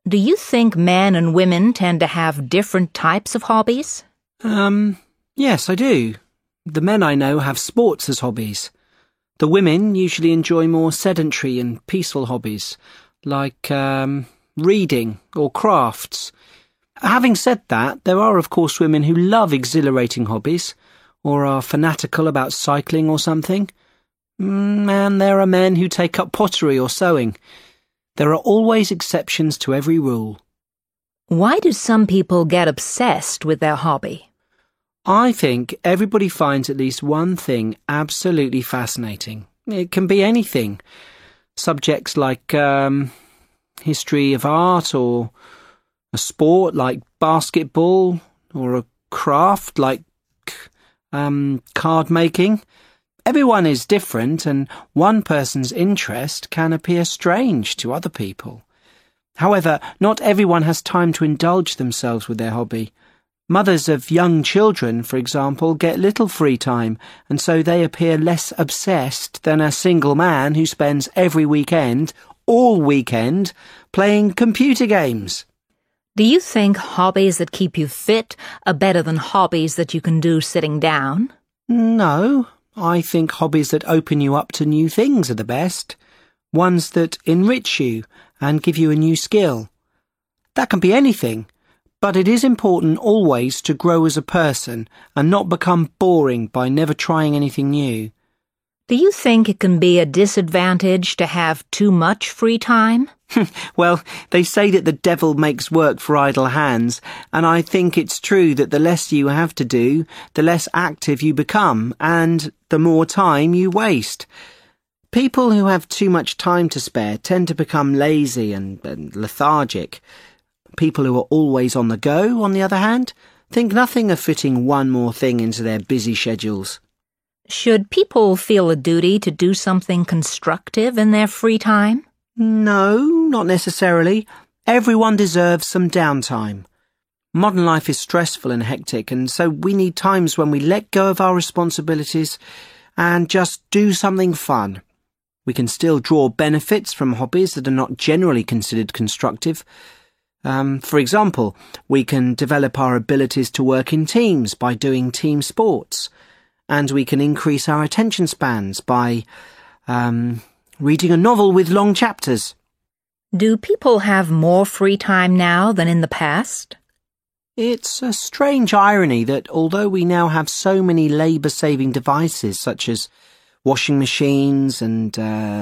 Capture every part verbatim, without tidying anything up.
Do you think men and women tend to have different types of hobbies? Um, yes, I do. The men I know have sports as hobbies. The women usually enjoy more sedentary and peaceful hobbies, like um, reading or crafts. Having said that, there are of course women who love exhilarating hobbies, or are fanatical about cycling or something. Mm, and there are men who take up pottery or sewing. There are always exceptions to every rule. Why do some people get obsessed with their hobby? I think everybody finds at least one thing absolutely fascinating. It can be anything. Subjects like um, history of art, or a sport like basketball, or a craft like um, card making. Everyone is different, and one person's interest can appear strange to other people. However, not everyone has time to indulge themselves with their hobby. Mothers of young children, for example, get little free time, and so they appear less obsessed than a single man who spends every weekend, all weekend, playing computer games. Do you think hobbies that keep you fit are better than hobbies that you can do sitting down? No, I think hobbies that open you up to new things are the best. Ones that enrich you and give you a new skill. That can be anything. But it is important always to grow as a person and not become boring by never trying anything new. Do you think it can be a disadvantage to have too much free time? Well, they say that the devil makes work for idle hands, and I think it's true that the less you have to do, the less active you become, and the more time you waste. People who have too much time to spare tend to become lazy and, and lethargic. People who are always on the go, on the other hand, think nothing of fitting one more thing into their busy schedules. Should people feel a duty to do something constructive in their free time? No, not necessarily. Everyone deserves some downtime. Modern life is stressful and hectic, and so we need times when we let go of our responsibilities and just do something fun. We can still draw benefits from hobbies that are not generally considered constructive. Um, for example, we can develop our abilities to work in teams by doing team sports, and we can increase our attention spans by um, reading a novel with long chapters. Do people have more free time now than in the past? It's a strange irony that although we now have so many labour-saving devices such as washing machines and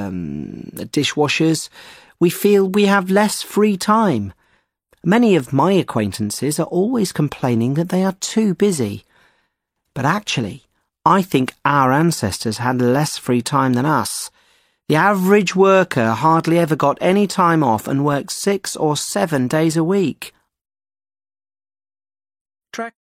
um, dishwashers, we feel we have less free time. Many of my acquaintances are always complaining that they are too busy. But actually, I think our ancestors had less free time than us. The average worker hardly ever got any time off and worked six or seven days a week.